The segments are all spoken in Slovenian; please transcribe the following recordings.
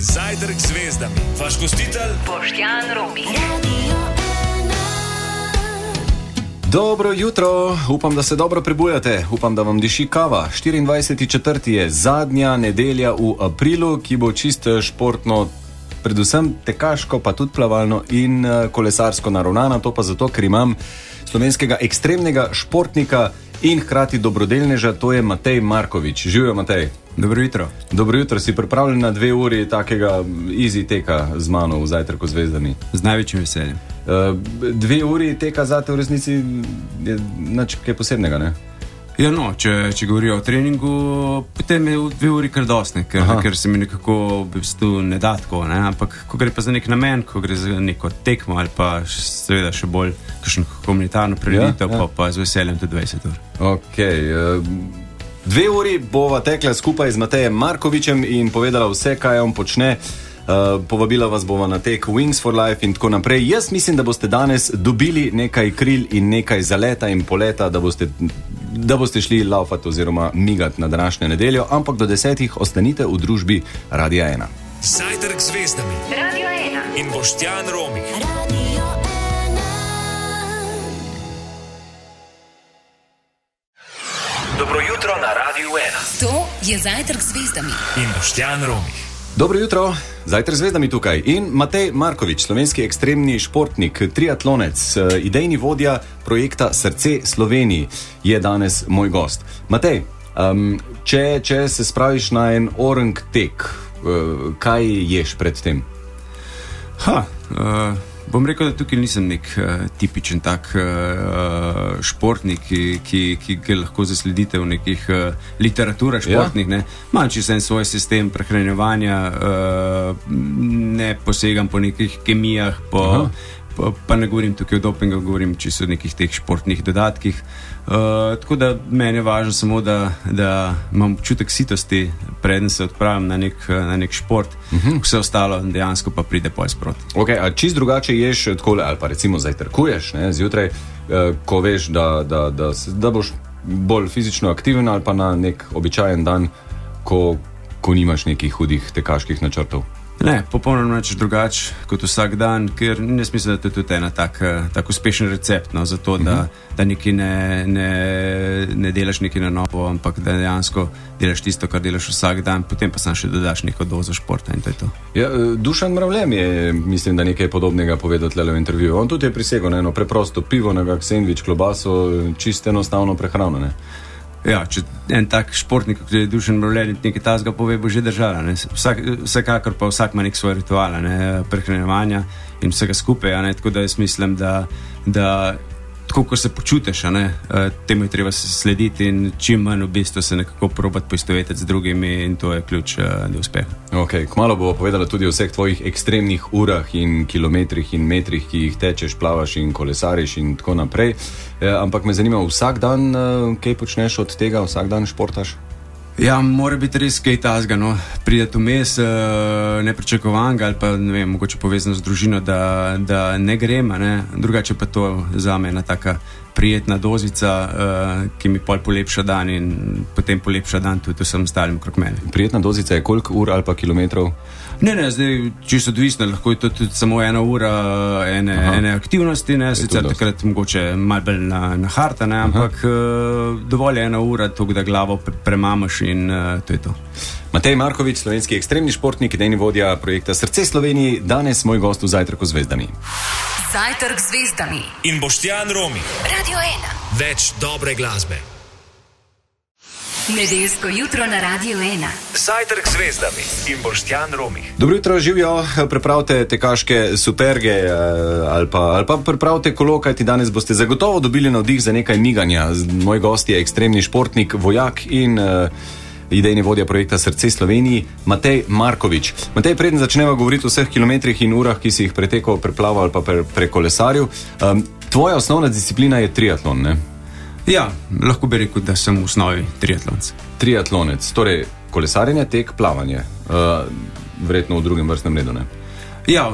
Zajtrk z zvezdami. Vaš gostitelj Boštjan Romih. Dobro jutro, upam, da se dobro prebujate, upam, da vam diši kava. 24.4. je zadnja nedelja v aprilu, ki bo čisto športno, predvsem tekaško, pa tudi plavalno in kolesarsko naravnana. To pa zato, ker imam slovenskega ekstremnega športnika in hkrati dobrodelneža, to je Matej Markovič. Živijo, Matej. Dobro jutro. Dobro jutro, si pripravljen na 2 uri takega easy teka z mano v Zajtrku z zvezdami? Z največjim veseljem. 2 uri teka zate v resnici je nič kaj posebnega, ne? Ja, no, če govorijo o treningu, potem je 2 uri kar dosti, ker se mi nekako v bistvu ne da tako, ne? Ampak ko gre pa za nek namen, ko gre za neko tekmo ali pa seveda še bolj kakšno komunitarno prireditev, pa z veseljem tudi 20 ur. Ok, 2 uri bova tekla skupaj z Matejem Markovičem in povedala vse, kaj on počne. Povabila vas bova na tek Wings for Life in tako naprej. Jaz mislim, da boste danes dobili nekaj kril in nekaj zaleta in poleta, da boste šli laufat oziroma migat na današnjo nedeljo, ampak do 10 ostanite v družbi Radia 1. Zajtrk z zvezdami. Radio 1. In Boštjan Romih. Radio 1. Dobro jutro na Radio 1. To je Zajtrk z zvezdami. In Boštjan Romih. Dobro jutro, Zajtrk z zvezdami tukaj. In Matej Markovič, slovenski ekstremni športnik, triatlonec, idejni vodja projekta Srce Sloveniji, je danes moj gost. Matej, če se spraviš na en orang tek, kaj ješ pred tem? Bom rekel, da tukaj nisem nek tipičen tak športnik, ki ga lahko zasledite v nekih literaturah športnih. Ne? Imam čisto en svoj sistem prehranjevanja, ne posegam po nekih kemijah, pa ne govorim tukaj o dopingu, govorim čisto o nekih teh športnih dodatkih. Tako da meni je važno samo, da imam občutek sitosti, preden se odpravim na nek šport, vse ostalo dejansko pa pride pol sproti. Ok, a čist drugače ješ takole, ali pa recimo zajtrkuješ, ne, zjutraj, ko veš, da boš bolj fizično aktiven, ali pa na nek običajen dan, ko nimaš nekih hudih tekaških načrtov? Ne, popolnoma neč drugače kot vsak dan, ker jaz mislim, da to je tudi ena tak uspešen recept, no, za to, da nekaj ne delaš nekaj na novo, ampak da dejansko delaš tisto, kar delaš vsak dan, potem pa sam še dodaš neko dozo športa in to je to. Ja, Dušan Mravljem je, mislim, da nekaj podobnega povedal tlele v intervjuju. On tudi je prisegel na eno preprosto pivo, nekak sendvič, klobaso, čisto enostavno prehrano, ne? Ja, če en tak športnik, kot je Dušan Mravljen, nekaj tazga pove, bo že držala. Ne? Vsekakor pa vsak ima nek svoj ritual, prehranjevanja in vsega skupaj. Tako da jaz mislim, da tako, ko se počutiš, temu je treba slediti in čim manj v bistvu se nekako probati poistovetiti z drugimi in to je ključ do uspeha. Ok, kmalu bo povedala tudi o vseh tvojih ekstremnih urah in kilometrih in metrih, ki jih tečeš, plavaš in kolesariš in tako naprej. Ampak me zanima, vsak dan kaj počneš od tega, vsak dan športaš? Ja, mora biti res kaj tazga, no. Prideti vmes nepričakovanega ali pa, ne vem, mogoče povezano z družino, da ne grem, drugače pa to zame ena taka prijetna dozica, ki mi pol polepša dan in potem polepša dan tudi vsem ostalim okrog mene. Prijetna dozica je koliko ur ali pa kilometrov? Ne, zdaj čisto odvisno, lahko je to tudi samo 1 ura ene aktivnosti, sicer takrat mogoče malo bolj na harta, ampak dovolj je 1 ura, toliko da glavo premamaš in to je to. Matej Markovič, slovenski ekstremni športnik, idejni vodja projekta Srce Sloveniji, danes moj gost v Zajtrku z zvezdami. Zajtrk z zvezdami. In Boštjan Romih. Radio 1. Več dobre glasbe. Nedeljsko jutro na Radio 1. Zajtrk z zvezdami. In Boštjan Romih. Dobro jutro, živijo, pripravite tekaške superge ali pa pripravite kolo, kajti danes boste zagotovo dobili navdih za nekaj miganja. Moj gost je ekstremni športnik, vojak in idejni vodja projekta Srce Sloveniji, Matej Markovič. Matej, preden začneva govoriti o vseh kilometrih in urah, ki si jih pretekal, preplaval ali pa prekolesaril, tvoja osnovna disciplina je triatlon, ne? Ja, lahko bi rekel, da sem v osnovi triatlonec. Triatlonec, torej kolesarjenje, tek, plavanje, verjetno v drugem vrstnem redu, ne? Ja,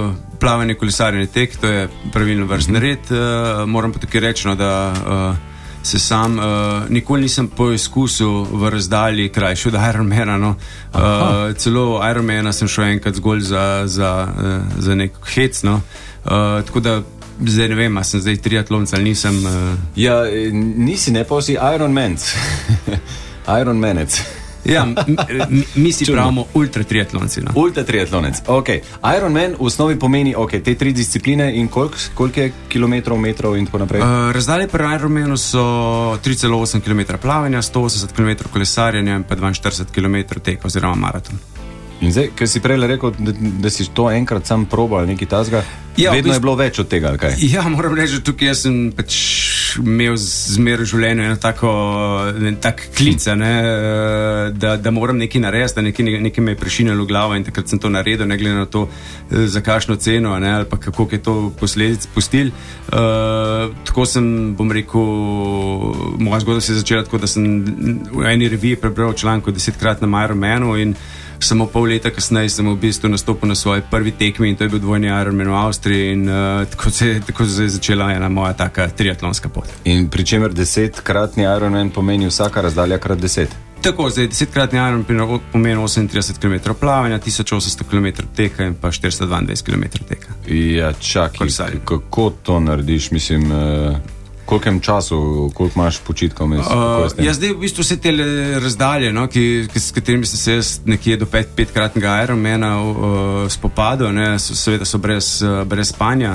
plavanje, kolesarjenje, tek, to je pravilno vrstni red. Moram pa tukaj reči, da nikoli nisem poizkusil v razdalji krajši od Ironmana. No. Celo Ironmana sem šel enkrat zgolj za nek hec. No. Tako da zdaj ne vem, a sem zdaj triatlonec ali nisem. Ja, nisi, ne pa si Ironmanec. Ironmanec. Ja, mi si pravimo ultratriatlonci. No. Ultratriatlonec, ok. Ironman v osnovi pomeni te 3 discipline in koliko je kilometrov, metrov in tako naprej? Razdalje pri Ironmanu so 3,8 km plavanja, 180 km kolesarjenja in pa 42 km teka oziroma maraton. In zdaj, ker si prej rekel, da si to enkrat sam probal, nekaj tazga, vedno je bilo več od tega, ali kaj? Ja, moram reči, da tukaj jaz sem pač imel zmeraj v življenju eno tak klic, da moram nekaj narediti, da nekaj me je prešinilo v glavo in takrat sem to naredil, ne glede na to, za kakšno ceno, ali pa kako je to posledic pustil. Tako sem, bom rekel, moja zgodba se je začela tako, da sem v eni reviji prebral članko 10-krat na Ironmanu in samo pol leta kasneje sem v bistvu nastopil na svoji prvi tekmi in to je bil dvojni Ironman v Avstriji in tako se je začela ena moja taka triatlonska pot. In pri čemer 10-kratni Ironman pomeni vsaka razdalja krat 10? Tako, zdaj 10-kratni Ironman pomeni 38 km plavanja, 1800 km teka in pa 422 km teka. Ja, čakaj, kako to narediš, mislim... Kolkem času, koliko imaš počitkov? Ja, zdaj v bistvu vse te razdalje, no, s katerimi sem se jaz nekje do 5-kratnega Ironmana spopadal, seveda so brez spanja,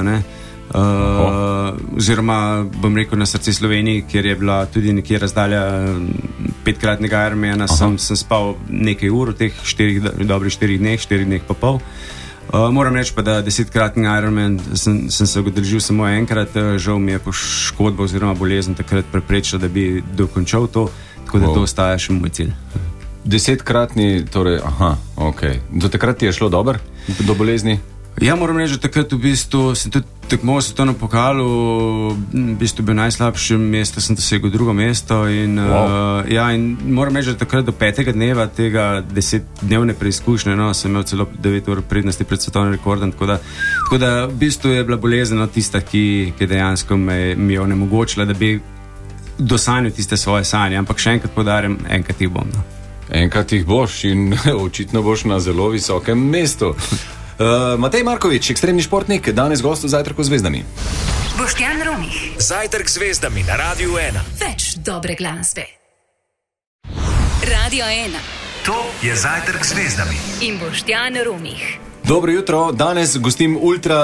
oziroma bom rekel na srce Sloveniji, kjer je bila tudi nekje razdalja 5-kratnega Ironmana, sem spal nekaj ur v teh dobrih 4 dneh pa pol. Moram reči pa, da 10-kratni Ironman sem se udeležil samo enkrat, žal mi je poškodba oziroma bolezen takrat preprečila, da bi dokončal to, tako da to ostaja še moj cilj. 10-kratni, torej, ok. Do takrat ti je šlo dobro, do bolezni? Ja, moram reči, da takrat v bistvu sem tudi tekmoval svetovnem pokalu, v bistvu bil najslabše mesto, sem dosegel 2. mesto in, in moram reči, da takrat do 5. dneva tega 10-dnevne preizkušnje, sem imel celo 9 ur prednosti pred svetovnim rekordom, tako da v bistvu je bila bolezen tista, ki dejansko mi je onemogočila, da bi dosanjal tiste svoje sanje, ampak še enkrat poudarjam, enkrat jih bom. No. Enkrat jih boš in očitno boš na zelo visokem mestu. Matej Markovič, ekstremni športnik, danes gost v Zajtrku z zvezdami. Boštjan Romih. Zajtrk z zvezdami na Radiu 1. Več dobre glasbe. Radio 1. To je Zajtrk z zvezdami. In Boštjan Romih. Dobro jutro, danes gostim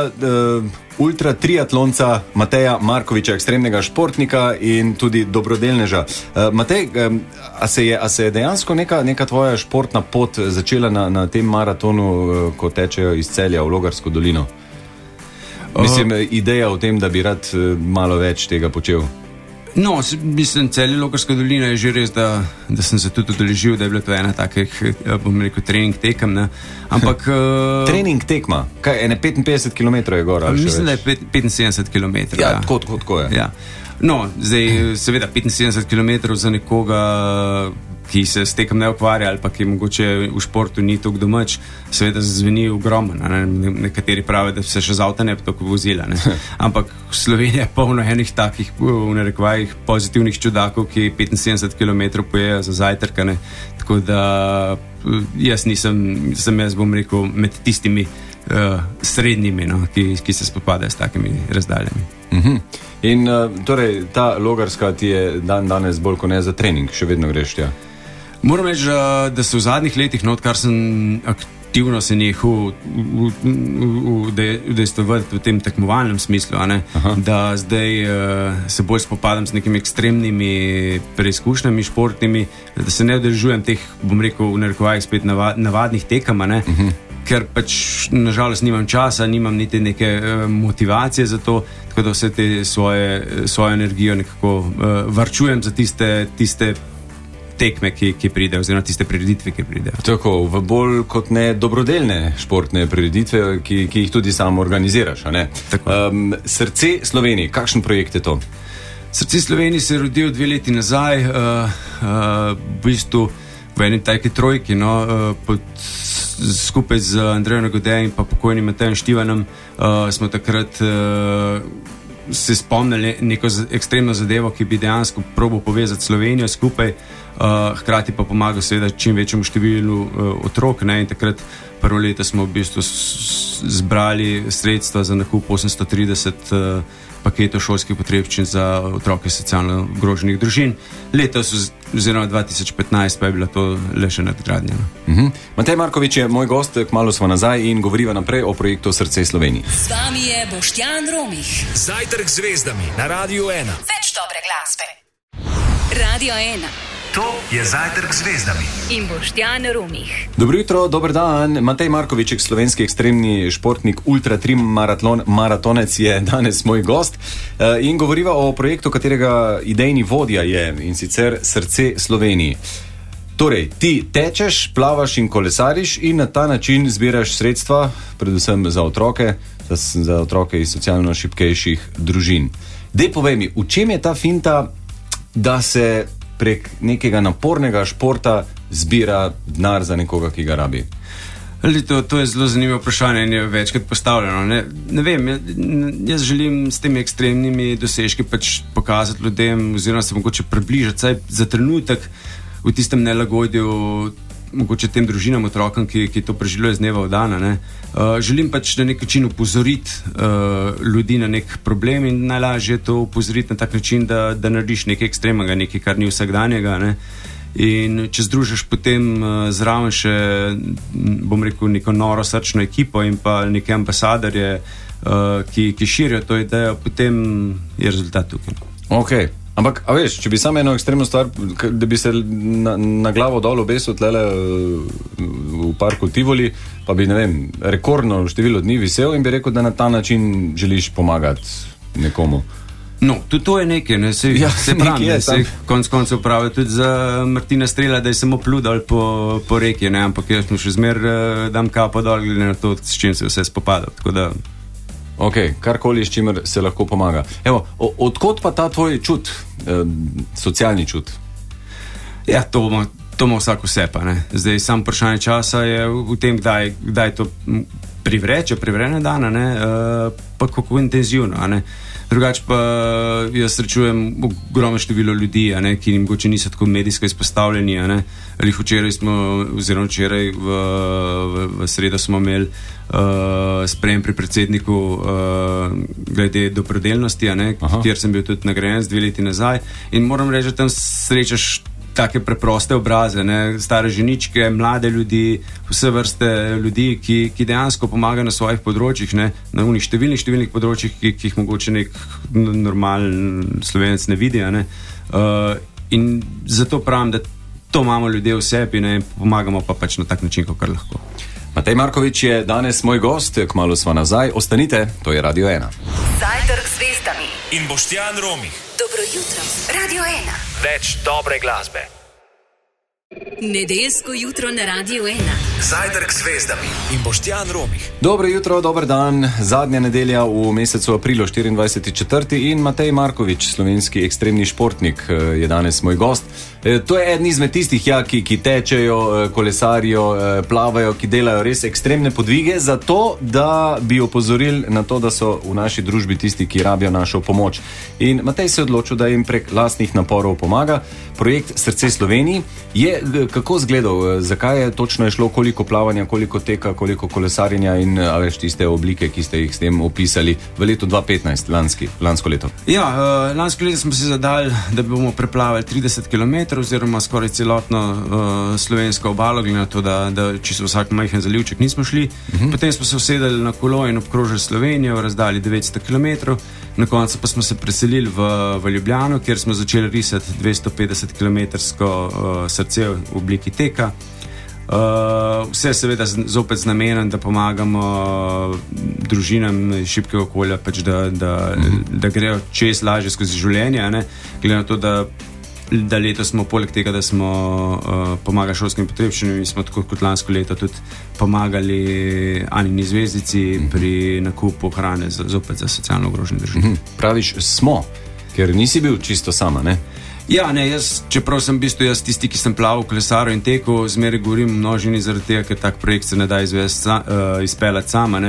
ultra triatlonca Mateja Markoviča, ekstremnega športnika in tudi dobrodelneža. Matej, a se je dejansko neka tvoja športna pot začela na tem maratonu, ko tečejo iz Celja v Logarsko dolino? Mislim, ideja o tem, da bi rad malo več tega počel. No, mislim, Celje Logarska dolina je že res, da sem se tudi udeležil, da je bila to ena takih, bom rekel, trening tekem, ne. Ampak... trening tekma? Kaj, ene 55 km je gora? Mislim, da je 75 km. Ja, tako je. Ja. No, zdaj, seveda, 75 km za nekoga, ki se s tekem ne ukvarja ali pa ki mogoče v športu ni toliko domač, seveda zveni ogromno. Nekateri pravijo, da se še z avta ne bi tako vozila. Ampak Slovenija je polno enih takih, v narekovajih, pozitivnih čudakov, ki 75 km pojejo za zajtrkane. Tako da sem jaz, bom rekel, med tistimi srednjimi, ki se spopadajo s takimi razdaljami. In torej ta Logarska ti je danes bolj kot ne za trening, še vedno greš tja? Moram reči, da se v zadnjih letih, odkar sem aktivno se nehal udejstvovati v tem tekmovalnem smislu, da zdaj se bolj spopadam s nekimi ekstremnimi preizkušnjami športnimi, da se ne udeležujem teh, bom rekel, v narekovajih spet navadnih tekam, ker pač nažalost nimam časa, nimam niti neke motivacije za to, tako da vse te svojo energijo nekako varčujem za tiste tekme, ki pridejo, oziroma tiste prireditve, ki pridejo. Tako, v bolj kot ne dobrodelne športne prireditve, ki jih tudi sam organiziraš, a ne? Srce Slovenije, kakšen projekt je to? Srce Slovenije se je rodil 2 leti nazaj, v bistvu v eni taki trojki, skupaj z Andrejem Nagodejem in pa pokojnim Matejem Štivanom smo takrat se spomnili neko ekstremno zadevo, ki bi dejansko probal povezati Slovenijo skupaj, hkrati pa pomagal seveda čim večjemu številu otrok, ne, in takrat prvo leto smo v bistvu zbrali sredstva za nakup 830 paketov šolskih potrebščin za otroke socialno ogroženih družin. Letos, oziroma 2015, pa je bila to le še nadgradnja. Matej Markovič je moj gost, kmalu smo nazaj in govoriva naprej o projektu Srce Slovenije. Z vami je Boštjan Romih. Zajtrk z zvezdami na Radiu 1. Več dobre glasbe. Radio 1. To je Zajtrk z zvezdami. In Boštjan Romih. Dobro jutro, dober dan. Matej Markovič, slovenski ekstremni športnik, ultra trim maratonec, je danes moj gost in govoriva o projektu, katerega idejni vodja je, in sicer Srce Sloveniji. Torej, ti tečeš, plavaš in kolesariš in na ta način zbiraš sredstva, predvsem za otroke iz socialno šibkejših družin. Dej povej mi, v čem je ta finta, da se prek nekega napornega športa zbira denar za nekoga, ki ga rabi? To je zelo zanimivo vprašanje in je večkrat postavljeno. Ne vem, jaz želim s temi ekstremnimi dosežki pač pokazati ljudem oziroma se mogoče približati, saj za trenutek v tistem nelagodju, mogoče tem družinam, otrokom, ki to preživljajo iz dneva v dana. Želim pač na nek način upozoriti ljudi na nek problem in najlažje je to upozoriti na tak način, da narediš nekaj ekstremnega, nekaj, kar ni vsakdanjega. In če združiš potem zraven še, bom rekel, neko noro srčno ekipo in pa neke ambasadorje, ki širijo to idejo, potem je rezultat tukaj. Ok. Ampak, a veš, če bi samo eno ekstremno stvar, da bi se na glavo dol obesil tlele v parku Tivoli, pa bi, ne vem, rekordno število dni visel in bi rekel, da na ta način želiš pomagati nekomu. No, tudi to je nekaj, ne, se pravi, se konc koncev pravi tudi za Martina Strela, da je samo pludal po reki, ne, ampak jaz mu še zmer dam kapo dol, glede na to, s čim se vse spopadal, tako da... Ok, karkoli, s čimer se lahko pomaga. Evo, odkot pa ta tvoj čut, socialni čut? Ja, to ima vsak vse pa, ne. Zdaj, sam vprašanje časa je v tem, kdaj to privrene dana, ne, pa kako intenzivno, ne. Drugače pa jaz srečujem ogromno število ljudi, ki jim mogoče niso tako medijsko izpostavljeni. Včeraj v sredo smo imeli sprejem pri predsedniku glede dobrodelnosti, kjer sem bil tudi nagrajen 2 leti nazaj. In moram reči, da tam srečaš take preproste obraze, stare ženičke, mlade ljudi, vse vrste ljudi, ki dejansko pomagajo na svojih področjih, na unih številnih področjih, ki jih mogoče nek normalen Slovenec ne vidi. In zato pravim, da to imamo ljudje v sebi, in pomagamo pa pač na tak način, kakor lahko. Matej Markovič je danes moj gost, kmalu sva nazaj. Ostanite, to je Radio 1. Zajtrk z zvezdami. In Boštjan Romih. Dobro jutro, Radio 1. Več dobre glasbe. Nedeljsko jutro na Radio 1. Zajtrk z zvezdami in Boštjan Romih. Dobro jutro, dober dan. Zadnja nedelja v mesecu aprilu, 24.4. in Matej Markovič, slovenski ekstremni športnik, je danes moj gost. To je eden izmed tistih, ki tečejo, kolesarijo, plavajo, ki delajo res ekstremne podvige, zato da bi opozorili na to, da so v naši družbi tisti, ki rabijo našo pomoč. In Matej se je odločil, da jim prek lastnih naporov pomaga. Projekt Srce Sloveniji je kako izgledal, zakaj je točno šlo, koliko plavanja, koliko teka, koliko kolesarjenja in veš tiste oblike, ki ste jih s tem opisali v letu 2015, lansko leto? Ja, lansko leto smo si zadali, da bomo preplavili 30 km oziroma skoraj celotno slovensko obalo, glede na to, da čisto vsak majhen zalivček nismo šli. Potem smo se usedeli na kolo in obkrožili Slovenijo, razdali 900 km. Na koncu pa smo se preselili v Ljubljano, kjer smo začeli risati 250 km srce v obliki teka. Vse seveda zopet z namenom, da pomagamo družinam šibkega okolja, pač da grejo čez lažje skozi življenje. Glede na to, da letos smo poleg tega, da smo pomagali šolskim potrebščinam, smo tako kot lansko leto tudi pomagali Anini zvezdici pri nakupu hrane zopet za socialno ogrožene družine. Praviš smo, ker nisi bil čisto sama, ne? Ja, ne, čeprav sem v bistvu tisti, ki sem plaval, kolesaril in tekel, zmeraj govorim množini zaradi tega, ker tak projekt se ne da izpeljati sama, ne.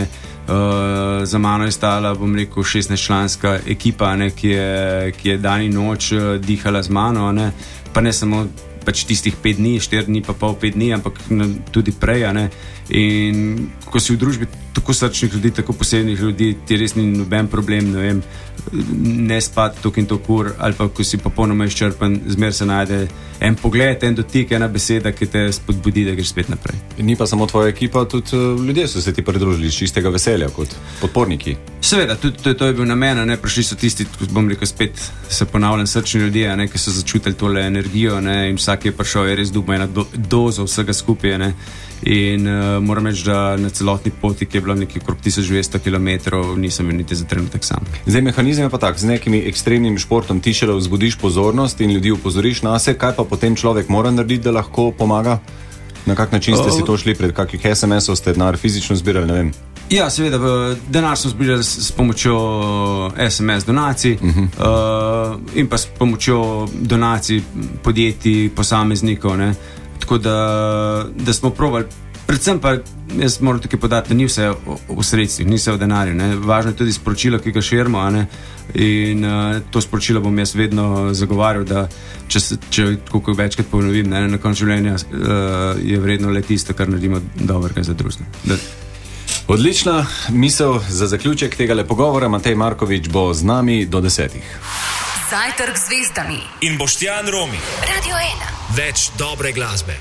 Za mano je stala, bom rekel, 16-članska ekipa, ne, ki je dan in noč dihala z mano, ne, pa ne samo pač tistih 5 dni, 4 dni, pa pol 5 dni, ampak tudi prej. Ne. In ko si v družbi tako srčnih ljudi, tako posebnih ljudi, ti res ni noben problem, ne vem, ne spati tok in tok ur, ali pa ko si popolnoma izčrpan, zmer se najde en pogled, en dotik, ena beseda, ki te spodbudi, da greš spet naprej. Ni pa samo tvoja ekipa, tudi ljudje so se ti pridružili iz čistega veselja kot podporniki. Seveda, tudi to je bil namen, ne, prišli so tisti, bom rekel, spet se ponavljam, srčni ljudje, ne, ki so začutili tole energijo, ne, in vsak je prišel, je res dobil ena dozo vsega skupaj, ne. In moram reči, da na celotni poti, ki je bila nekaj okrog 1200 km, nisem bil niti za trenutek sam. Zdaj, mehanizem je pa tak, z nekimi ekstremnim športom ti šele vzbudiš pozornost in ljudi upozoriš na se, kaj pa potem človek mora narediti, da lahko pomaga? Na kak način ste si to šli, pred kakih SMS-ov ste denar fizično zbirali, ne vem? Ja, seveda, denar smo zbirali s pomočjo SMS donacij in pa s pomočjo donacij podjetij, posameznikov, ne. Tako da smo probali, predvsem pa jaz moram tukaj podati, da ni vse v sredstvih, ni vse v denarju, ne. Važno je tudi sporočilo, ki ga širimo, ne. In to sporočilo bom jaz vedno zagovarjal, da če koliko večkrat ponovim, ne, na koncu življenja je vredno le tisto, kar naredimo dobrega za drugega. Odlična misel za zaključek tega pogovora. Matej Markovič bo z nami do 10. Zajtrk z zvezdami in Boštjan Romih. Radio 1. Več dobre glasbe.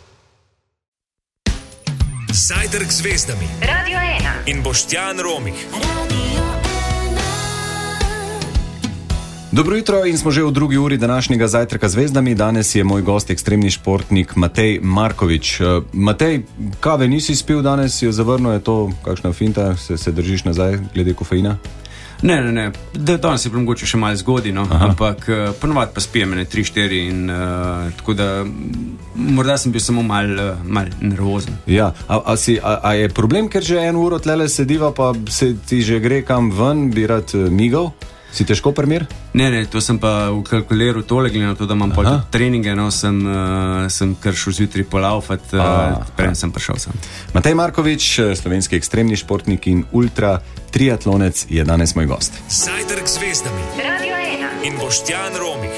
Zajtrk z zvezdami. Radio 1. In Boštjan Romih. Dobro jutro in smo že v drugi uri današnjega Zajtrka z zvezdami. Danes je moj gost ekstremni športnik Matej Markovič. Matej, kave nisi spil danes, jo zavrnil, je to kakšna finta, se držiš nazaj glede kofeina? Ne. Danes je mogoče še malo zgodaj, no? Ampak ponovadi pa spijem 3-4 in tako da morda sem bil samo malo nervozen. Ja, a je problem, ker že 1 uro tlele sediva, pa se ti že gre kam ven, bi rad migal? Si težko primer? Ne, to sem pa vkalkuliral tole, glede na to, da imam tudi treninge, no, sem kar šel zjutraj polaufat, preden sem prišel sem. Matej Markovič, slovenski ekstremni športnik in ultra triatlonec, je danes moj gost. Zajtrk z zvezdami. Radio 1. In Boštjan Romih.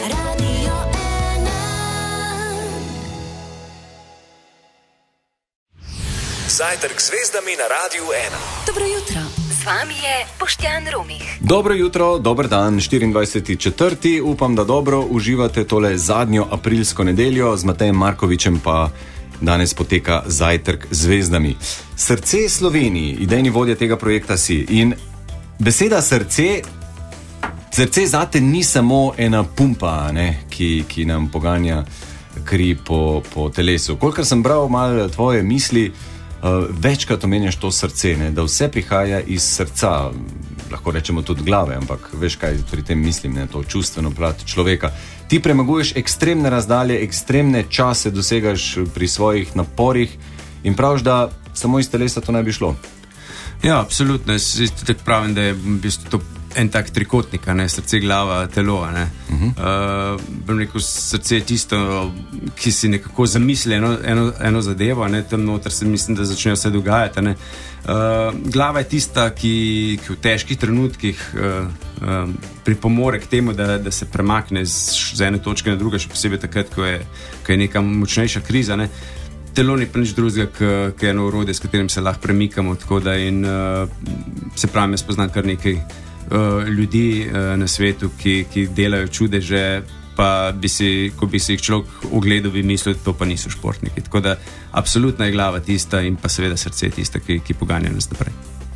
Zajtrk z zvezdami na Radiu 1. Dobro jutro. Z vami je Boštjan Romih. Dobro jutro, dober dan, 24.4. Upam, da dobro uživate tole zadnjo aprilsko nedeljo. Z Matejem Markovičem pa danes poteka Zajtrk z zvezdami. Srce Sloveniji, idejni vodja tega projekta si. In beseda srce zate ni samo ena pumpa, ne, ki nam poganja kri po telesu. Kolikor sem bral malo tvoje misli, večkrat omenjaš to srce, ne, da vse prihaja iz srca, lahko rečemo tudi glave, ampak veš, kaj pri tem mislim, ne, to čustveno plat človeka. Ti premaguješ ekstremne razdalje, ekstremne čase dosegaš pri svojih naporih in praviš, da samo iz telesa to ne bi šlo. Ja, absolutno. Jaz tako pravim, da je v bistvu to en tak trikotnik, ne, srce, glava, telo, ne. Bom rekel, srce je tisto, ki si nekako zamisli eno zadevo, ne, tam noter se mislim, da začnejo se dogajati, ne. Glava je tista, ki v težkih trenutkih pripomore k temu, da se premakne z ene točke na druge, še posebej takrat, ko je neka močnejša kriza, ne. Telo ni pa nič drugega, k eno orodje, s katerim se lahko premikamo, tako da in se pravim, jaz poznam kar nekaj ljudi na svetu, ki delajo čudeže, pa ko bi si jih človek ogledal, bi mislil, da to pa niso športniki. Tako da absolutno je glava tista in pa seveda srce tista, ki poganja nas naprej.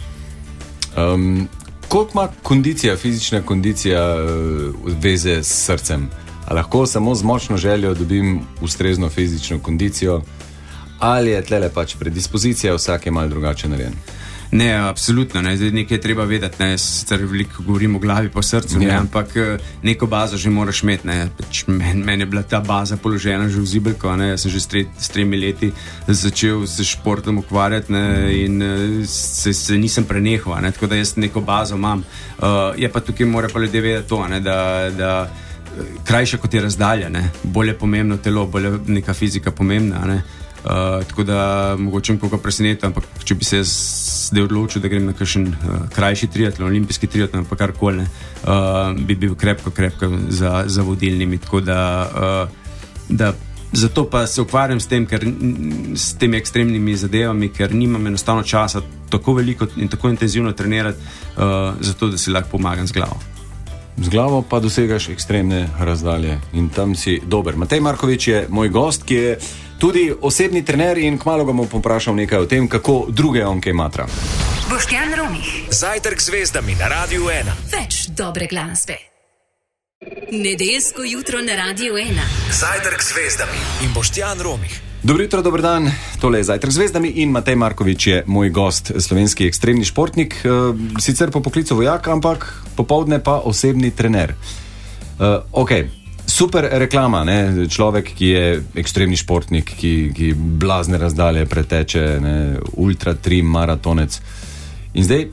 Koliko ima kondicija, fizična kondicija veze s srcem? A lahko samo z močno željo dobim ustrezno fizično kondicijo? Ali je tlele pač predispozicija, vsak je malo drugače narejen? Ne, absolutno, ne. Zdaj nekaj je treba vedeti, ne. Sicer veliko govorim o glavi po srcu, ne, ampak neko bazo že moraš imeti, ne. Pač meni je bila ta baza položena že v zibelko, ne. Jaz sem že s 3 leti začel se športom ukvarjati, ne, in se nisem prenehal, ne. Tako da jaz neko bazo imam. Je pa tukaj mora pa ljudje vedeti to, ne, da krajša kot je razdalja, ne. Bolje pomembno telo, bolje neka fizika pomembna, ne. Tako da mogoče koga preseneti, ampak če bi se zdaj odločil, da grem na kakšen krajši triatlon, olimpijski triatlon, pa karkoli, bi bil krepko za vodilnimi. Tako da zato pa se ukvarjam s temi ekstremnimi zadevami, ker nimam enostavno časa tako veliko in tako intenzivno trenirati, zato da si lahko pomagam z glavo. Z glavo pa dosegaš ekstremne razdalje in tam si dober. Matej Markovič je moj gost, ki je tudi osebni trener in kmalu ga bom poprašal nekaj o tem, kako druge on kaj matra. Boštjan Romih. Zajtrk z zvezdami na Radiu 1. Več dobre glasbe. Nedeljsko jutro na Radiu 1. Zajtrk z zvezdami in Boštjan Romih. Dobro jutro, dober dan, tole je Zajtrk z zvezdami in Matej Markovič je moj gost, slovenski ekstremni športnik, sicer po poklicu vojak, ampak popoldne pa osebni trener. Super reklama, ne? Človek, ki je ekstremni športnik, ki blazne razdalje preteče, ne? Ultra trim maratonec. In zdaj,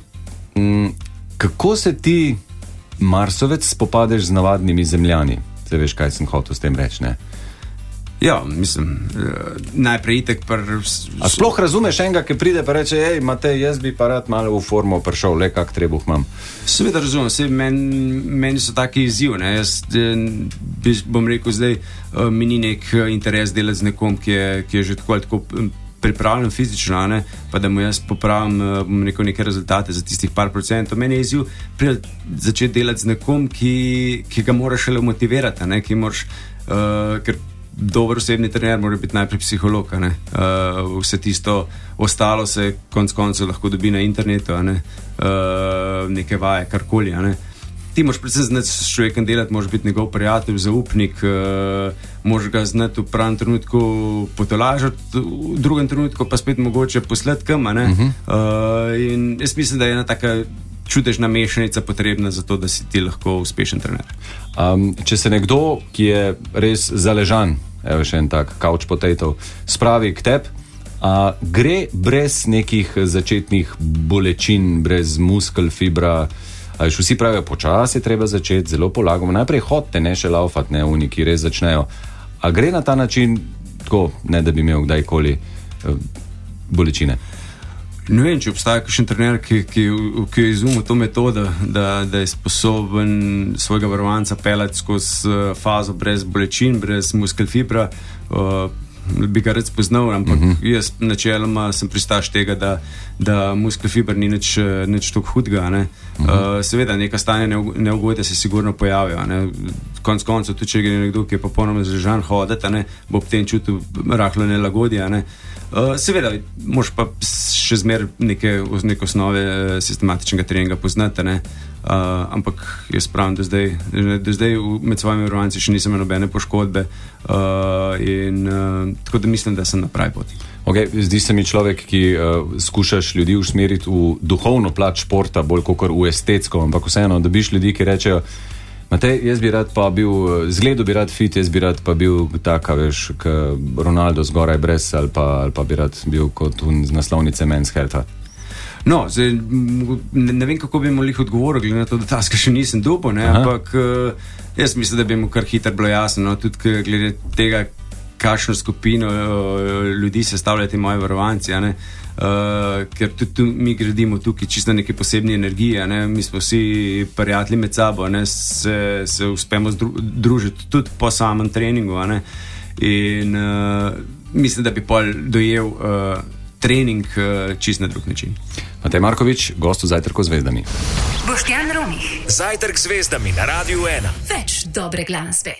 kako se ti, Marsovec, spopadeš z navadnimi zemljani? Zdaj veš, kaj sem hotel s tem reči, ne? Ja, mislim, najprej itek A sploh razumeš enega, ki pride pa reče, Matej, jaz bi pa rad malo v formo prišel, le kak trebuh imam. Seveda razumem, meni so taki izziv, ne, jaz bom rekel zdaj, mi ni nek interes delati z nekom, ki je že tako pripravljen fizično, ne, pa da mu jaz popravim, bom rekel, neke rezultate za tistih par procentov. Meni je izziv začeti delati z nekom, ki ga moraš šele motivirati, ne, ki moraš, ker dober osebni trener mora biti najprej psiholog, ne? Vse tisto ostalo se konec koncev lahko dobi na internetu, ne? Neke vaje, karkoli, ne? Ti moraš predvsem znati s človekom delati, moraš biti njegov prijatelj, zaupnik, moraš ga znati v pravem trenutku potolažiti, v drugem trenutku pa spet mogoče poslati kam, ne? In jaz mislim, da je ena taka čudežna mešanica potrebna za to, da si ti lahko uspešen trener. Če se nekdo, ki je res zaležan, evo še en tak couch potato, spravi k tebi, gre brez nekih začetnih bolečin, brez muskel, fibra, vsi pravijo, počasi je treba začeti, zelo polagamo, najprej hodite, ne še laufat, ne oni, ki res začnejo. A gre na ta način tako, ne da bi imel kdajkoli bolečine? Ne vem, če obstaja kakšen trener, ki je izumil to metodo, da je sposoben svojega varovanca pelati skozi fazo brez bolečin, brez muskel fibra, bi ga rad spoznal, ampak jaz načeloma sem pristaš tega, da muskel fibra ni nič toliko hudega, ne. Seveda, neka stanja neugodja se sigurno pojavijo, ne. Konec koncev, tudi če gre nekdo, ki je popolnoma zaležan hoditi, ne, bo ob tem čutil rahlo nelagodje, ne. Seveda, moraš pa še zmer neke osnove sistematičnega treninga poznati, ne? Ampak jaz pravim, da zdaj med svojimi varovanci še nisem imel nobene poškodbe in tako da mislim, da sem na pravi poti. Zdi se mi človek, ki skušaš ljudi usmeriti v duhovno plat športa, bolj kakor v estetsko, ampak vseeno dobiš ljudi, ki rečejo, Matej, jaz bi rad pa bil, zgledu bi rad fit, jaz bi rad pa bil taka, veš, k Ronaldo zgoraj brez ali pa bi rad bil kot z naslovnice Men's Health. No, zdaj, ne vem, kako bi mu lih odgovoril, glede na to, da taska še nisem dobil, ne, ampak jaz mislim, da bi mu kar hitro bilo jasno, no, tudi glede tega, kakšno skupino ljudi sestavljati moji varovanci, ne, ker tudi mi gradimo tukaj čisto neke posebne energije, ne, mi smo vsi prijatelji med sabo, ne, se uspemo družiti tudi po samem treningu, ne, in mislim, da bi pol dojel trening čist na drug način. Matej Markovič, gost v Zajtrku z zvezdami. Boštjan Romih. Zajtrk z zvezdami na Radiu 1. Več dobre glasbe.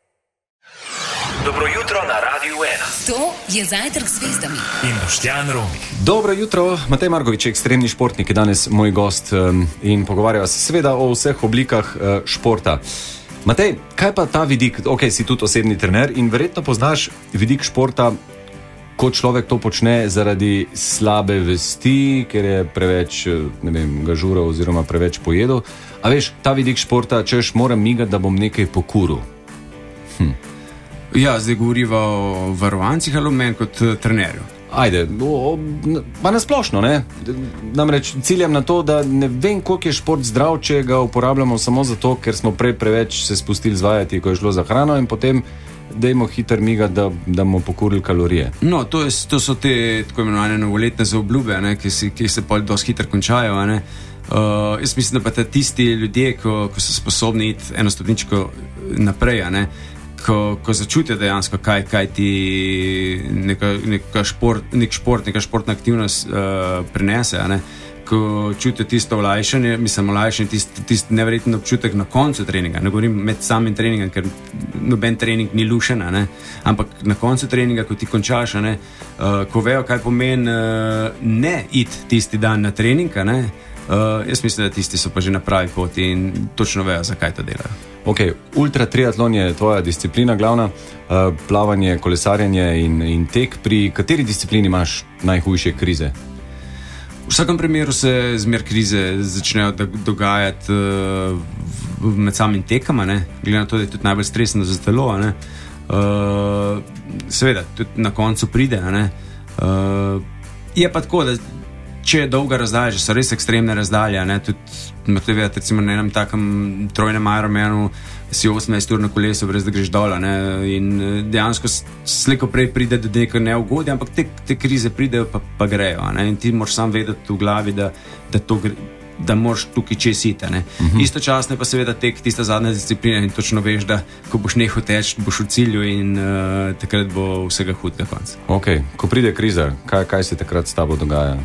Dobro jutro na Radiu 1. To je Zajtrk z zvezdami in Boštjan Romih. Dobro jutro, Matej Markovič, ekstremni športnik, je danes moj gost in pogovarjava se seveda o vseh oblikah športa. Matej, kaj pa ta vidik, si tudi osebni trener in verjetno poznaš vidik športa, ko človek to počne zaradi slabe vesti, ker je preveč, ne vem, gažural oziroma preveč pojedel. A veš, ta vidik športa, češ moram migati, da bom nekaj pokuril. Ja, zdaj govoriva o varovancih ali o meni kot trenerju? Ajde, pa nasplošno, ne? Namreč ciljam na to, da ne vem, koliko je šport zdrav, če ga uporabljamo samo zato, ker smo preveč se spustili zvajati, ko je šlo za hrano in potem dajmo hiter miga, da bomo pokurili kalorije. No, to so te tako imenovane novoletne zaobljube, ne, ki se pa dosti hitro končajo. Ne. Jaz mislim, da pa tisti ljudje, ko so sposobni iti eno stopničko naprej, ne, ko začutijo dejansko, kaj ti neka športna aktivnost prinese, ne, ko čutijo tisto olajšanje, tisti neverjeten občutek na koncu treninga. Ne govorim med samim treningom, ker noben trening ni lušen, ampak na koncu treninga, ko ti končaš, ne, ko vejo, kaj pomeni ne iti tisti dan na trening, ne, jaz mislim, da tisti so pa že na pravi poti in točno vejo, zakaj to delajo. Ok, ultra triatlon je tvoja disciplina glavna, plavanje, kolesarjenje in tek. Pri kateri disciplini imaš najhujše krize? V vsakem primeru se zmer krize začnejo dogajati med samim tekama, glede na to, da je tudi najbolj stresno za telo. Seveda, tudi na koncu pride. Je pa tako, da če je dolga razdalja, že so res ekstremne razdalje, tudi recimo na enem takem trojnem Ironmanu si 18 ur na kolesu, brez da greš dol, in dejansko slejko prej pride do neke neugodje, ampak te krize pridejo pa grejo, in ti moraš sam vedeti v glavi, da moraš tukaj čez iti. Istočasno je pa seveda tek tista zadnja disciplina in točno veš, da ko boš nehal teči, boš v cilju in takrat bo vsega hudega konca. Ok, ko pride kriza, kaj se takrat s tabo dogaja?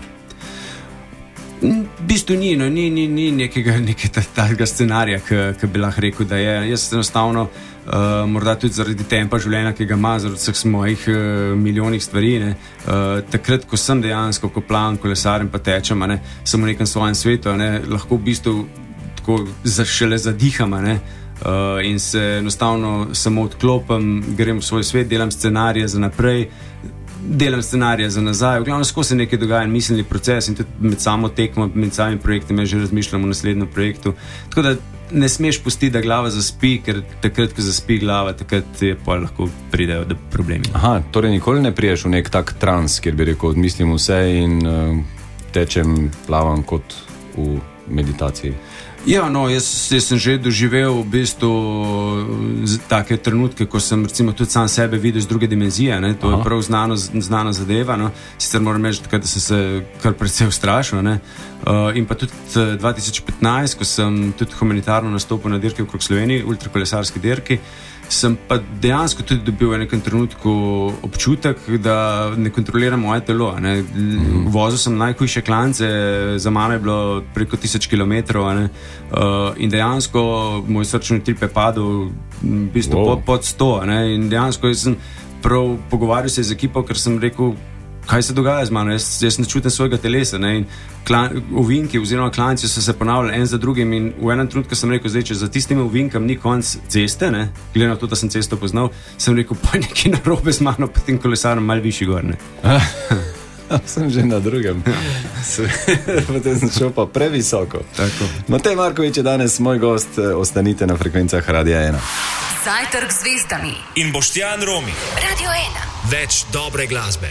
V bistvu ni nekega scenarija, ki bi lahko rekel, da je. Jaz enostavno, morda tudi zaradi tempa življenja, ki ga ima, zaradi vseh mojih milijonih stvari, takrat, ko sem dejansko, ko plavam, kolesarjem pa tečem, sem v nekem svojem svetu, lahko v bistvu tako šele zadiham, in se enostavno samo odklopim, grem v svoj svet, delam scenarije za naprej, delam scenarije za nazaj, v glavnem skozi se nekaj dogaja, miselni proces in tudi med samo tekmo, med samim projektom, že razmišljam o naslednjem projektu. Tako da ne smeš pustiti, da glava zaspi, ker takrat, ko zaspi glava, takrat je pa lahko pridejo do problemi. Aha, torej nikoli ne priješ v nek tak trans, kjer bi rekel, odmislim vse in tečem, plavam kot v meditaciji. Ja, no, jaz sem že doživel v bistvu take trenutke, ko sem recimo tudi sam sebe videl z druge dimenzije, to je prav znana zadeva, sicer moram reči, da sem se kar precej ustrašil, in pa tudi 2015, ko sem tudi humanitarno nastopil na dirki okrog Sloveniji, ultrakolesarski dirki, sem pa dejansko tudi dobil v nekem trenutku občutek, da ne kontroliram moje telo. Vozil sem najhujše klance, za mano je bilo preko 1000 kilometrov, in dejansko moj srčni utrip je padel v bistvu pod 100. In dejansko sem prav pogovarjal se z ekipo, ker sem rekel, kaj se dogaja z mano, jaz ne čutim svojega telesa. In ovinki oziroma klanci so se ponavljali en za drugim in v enem trenutku sem rekel, zdaj, če za tistimi ovinkam ni konc ceste, glede na to, da sem cesto poznal, sem rekel, pa nekaj narobe z mano, pa tem kolesarjem malo višji gor. Sem že na drugem. Potem sem šel pa previsoko. Tako. Matej Markovič je danes moj gost, ostanite na frekvencah Radia 1. Zajtrk z zvezdami in Boštjan Romih. Radio 1. Več dobre glasbe.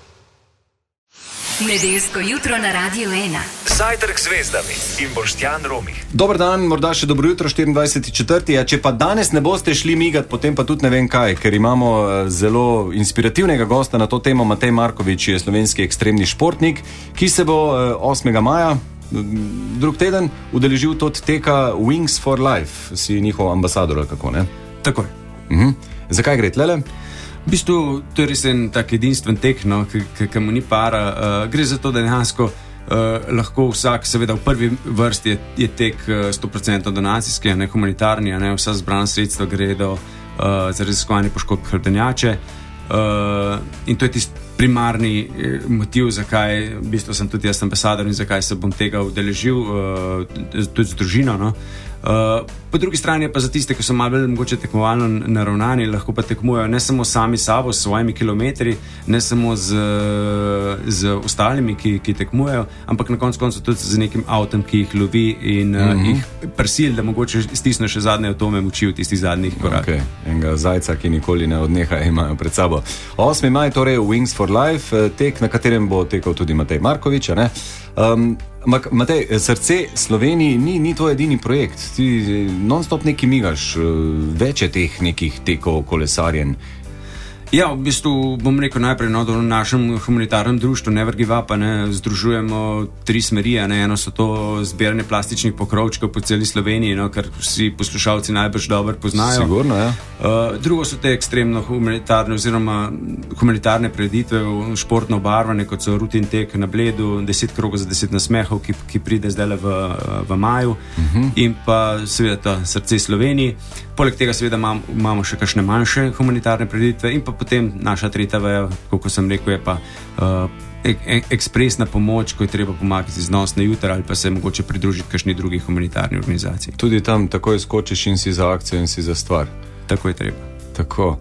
Nedeljsko jutro na Radio 1. Zajtrk z zvezdami in Boštjan Romih. Dober dan, morda še dobro jutro, 24.4. Če pa danes ne boste šli migat, potem pa tudi ne vem kaj, ker imamo zelo inspirativnega gosta na to temo. Matej Markovič je slovenski ekstremni športnik, ki se bo 8. maja, drug teden, udeležil tudi teka Wings for Life. Si njihov ambasador, ali kako, ne? Takoj. Zakaj gre tlele? V bistvu, to je res en tak edinstven tek, ki mu ni para. Gre za to, da dejansko lahko vsak, seveda v prvi vrsti je tek 100% donacijski, humanitarni, vsa zbrana sredstva gredo za raziskovanje poškodb hrbtenjače. In to je tisti primarni motiv, zakaj v bistvu sem tudi jaz ambasador in zakaj se bom tega udeležil, tudi z družino. Po drugi strani pa za tiste, ki so malo bolj mogoče tekmovalno naravnani, lahko pa tekmujejo ne samo sami sabo, s svojimi kilometri, ne samo z ostalimi, ki tekmujejo, ampak na koncu tudi z nekim avtom, ki jih lovi in jih prisili, da mogoče stisne še zadnje atome moči v tistih zadnjih korakih. Enega zajca, ki nikoli ne odneha, imajo pred sabo. 8. maj, torej Wings for Life, tek, na katerem bo tekal tudi Matej Markovič, Matej, Srce Sloveniji ni tvoj edini projekt. Ti non-stop neki migaš, več je teh nekih tekov kolesarjen. Ja, v bistvu bom rekel najprej, v našem humanitarnem društvu Never Give Up združujemo 3 smeri. Eno so to zbiranje plastičnih pokrovčkov po celi Sloveniji, kar vsi poslušalci najbrž dobro poznajo. Sigurno, ja. Drugo so te ekstremno humanitarne oziroma humanitarne prireditve, športno obarvane, kot so rutin tek na Bledu, 10 krogov za 10 nasmehov, ki pride zdaj v maju, in pa seveda Srce Sloveniji. Poleg tega seveda imamo še kakšne manjše humanitarne prireditve in pa potem naša tretja veja, kot sem rekel, je pa ekspresna pomoč, ko je treba pomagati z nos na jutra ali pa se mogoče pridružiti kakšni drugi humanitarni organizaciji. Tudi tam takoj skočiš in si za akcijo in si za stvar. Tako je treba. Tako.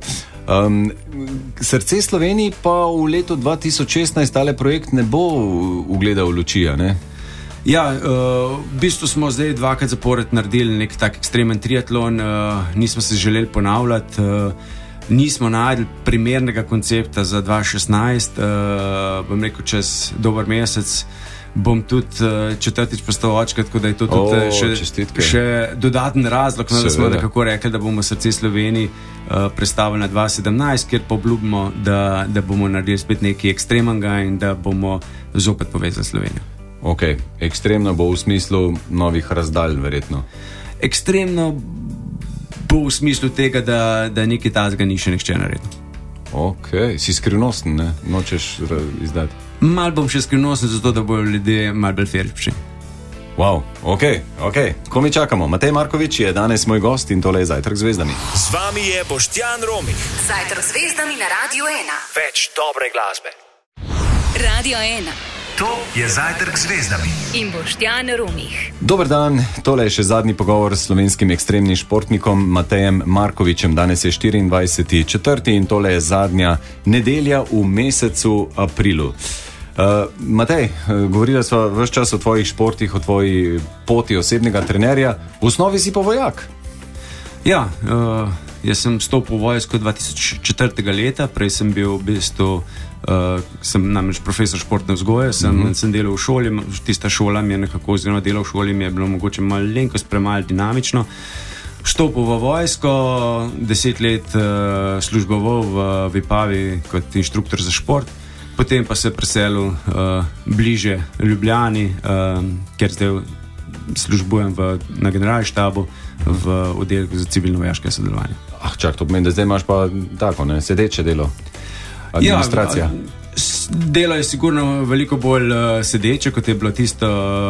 Srce Sloveniji pa v letu 2016 tale projekt ne bo ugledal luči, ne? Ja, v bistvu smo zdaj 2krat zapored naredili nek tak ekstremen triatlon, nismo se želeli ponavljati, nismo našli primernega koncepta za 2016, bom rekel, čez dober mesec bom tudi 4. postal očka, tako da je to tudi še dodaten razlog, da smo nekako rekli, da bomo Srce Sloveniji predstavili na 2017, kjer pa obljubimo, da bomo naredili spet nekaj ekstremenga in da bomo zopet povezali Slovenijo. Ok, ekstremno bo v smislu novih razdalj, verjetno. Ekstremno bo v smislu tega, da nekaj tazga ni še nihče naredil. Ok, si skrivnosten, ne? Nočeš izdati? Mal bom še skrivnosten, zato da bojo ljudje mal bolj feripši. Wow, ok. Ko mi čakamo? Matej Markovič je danes moj gost in tole je Zajtrk z zvezdami. Z vami je Boštjan Romih. Zajtrk z zvezdami na Radio 1. Več dobre glasbe. Radio 1. To je Zajtrk z zvezdami. In Boštjan Romih. Dober dan, tole je še zadnji pogovor s slovenskim ekstremnim športnikom Matejem Markovičem. Danes je 24.4. in tole je zadnja nedelja v mesecu aprilu. Matej, govorila sva ves čas o tvojih športih, o tvoji poti osebnega trenerja. V osnovi si pa vojak. Ja, jaz sem stopil v vojsko 2004. leta, prej sem bil v bistvu sem namreč profesor športne vzgoje, sem delal v šoli, tista šola mi je nekako, oziroma delo v šoli mi je bilo mogoče malenkost premalo dinamično. Vstopil v vojsko, 10 let služboval v Vipavi kot inštruktor za šport, potem pa se preselil bliže Ljubljani, ker zdaj službujem na generalštabu v oddelku za civilno-vojaške sodelovanje. Čak, to pomeni, da zdaj imaš pa tako, ne, sedeče delo. Administracija. Ja, delo je sigurno veliko bolj sedeče, kot je bilo tisto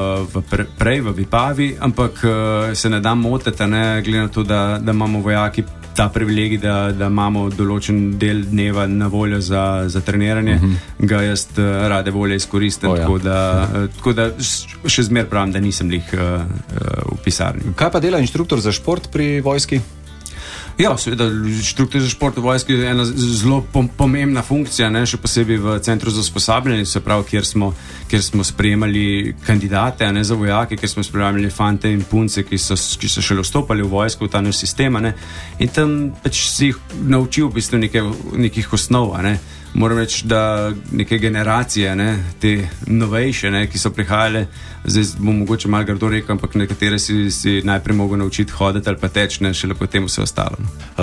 prej v Vipavi, ampak se ne da motiti, glede na to, da imamo vojaki ta privilegij, da imamo določen del dneva na voljo za treniranje, ga jaz rade volje izkoristim, tako da še zmer pravim, da nisem lih v pisarni. Kaj pa dela inštruktor za šport pri vojski? Ja, seveda, inštruktor za šport v vojski je ena zelo pomembna funkcija, še posebej v centru za usposabljanje, se pravi, kjer smo sprejemali kandidate, za vojake, kjer smo sprejemali fante in punce, ki so šele vstopali v vojsko, v ta naš sistem, in tam pač si jih naučil v bistvu nekih osnov, Moram reči, da neke generacije, te novejše, ki so prihajale, zdaj bom mogoče malo grdo rekel, ampak nekatere si najprej mogo naučiti hoditi ali pa teči, šele potem vse ostalo.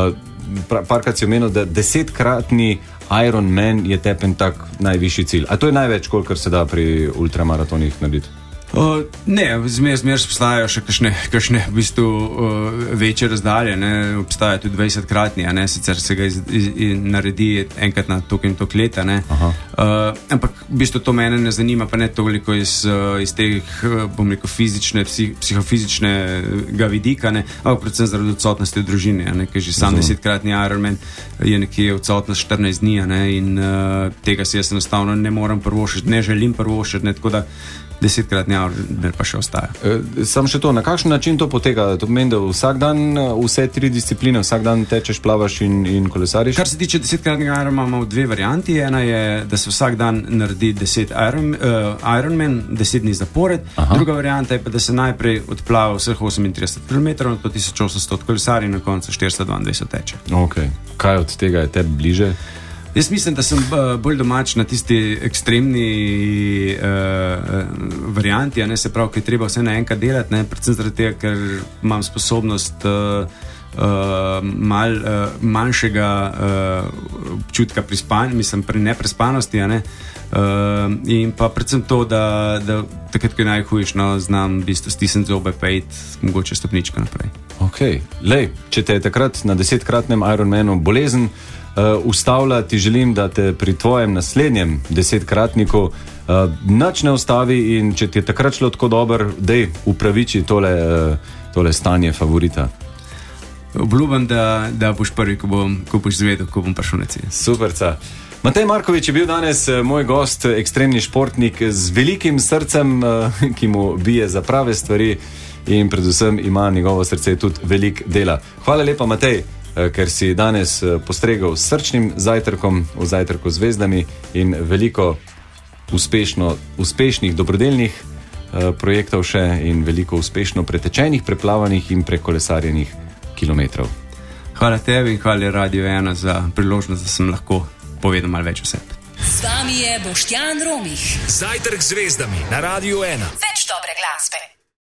Parkrat si omenil, da 10-kratni Ironman je tepen tak najvišji cilj. A to je največ, kolikor se da pri ultramaratonih narediti? Ne, zmer obstajajo še kakšne v bistvu večje razdalje, obstajajo tudi 20-kratni, sicer se ga naredi enkrat na toliko in toliko leta, ampak v bistvu to mene ne zanima, pa ne toliko iz teh, bom rekel, psihofizičnega vidika, ampak predvsem zaradi odsotnosti v družini, ker že sam 10-kratni Ironman je nekje odsotnost 14 dni, in tega si jaz enostavno ne morem prvošiti, ne želim prvošiti, tako da 10-kratni Ironman pa še ostaja. Sam še to, na kakšen način to poteka? To pomeni, da vsak dan vse 3 discipline, vsak dan tečeš, plavaš in kolesariš? Kar se tiče 10-kratnega Ironmana, imamo 2 varianti. Ena je, da se vsak dan naredi 10 Ironman, 10 dni zapored. Druga varianta je pa, da se najprej odplava vseh 38 km, to 1800 kolesari in na koncu 422 teče. Ok. Kaj od tega je tebi bliže? Jaz mislim, da sem bolj domač na tisti ekstremni varianti, ne, se pravi, ki je treba vse naenkrat delati, ne, predvsem zaradi tega, ker imam sposobnost manjšega občutka pri neprespanosti, ne, in pa predvsem to, da takrat, ko je najhujš, no, znam v bistvu stisniti zobe, pa iti mogoče stopnička naprej. Ok, lej, če te je takrat na 10-kratnem Ironmanu bolezen ustavlja, ti želim, da te pri tvojem naslednjem 10-kratniku nič ne ustavi in če ti je takrat šlo tako dobro, dej upraviči tole stanje favorita. Obljubam, da boš prvi, ko boš zvedel, ko bom prišel na cilj. Superca. Matej Markovič je bil danes moj gost, ekstremni športnik z velikim srcem, ki mu bije za prave stvari in predvsem ima njegovo srce tudi velik dela. Hvala lepa, Matej, ker si danes postregel s srčnim zajtrkom v Zajtrku z zvezdami in veliko uspešnih dobrodelnih projektov še in veliko uspešno pretečenih, preplavanih in prekolesarjenih kilometrov. Hvala tebi in hvala Radio 1 za priložnost, da sem lahko povedal malo več o sebi. Z vami je Boštjan Romih. Zajtrk z zvezdami na Radio 1. Več dobre glasbe.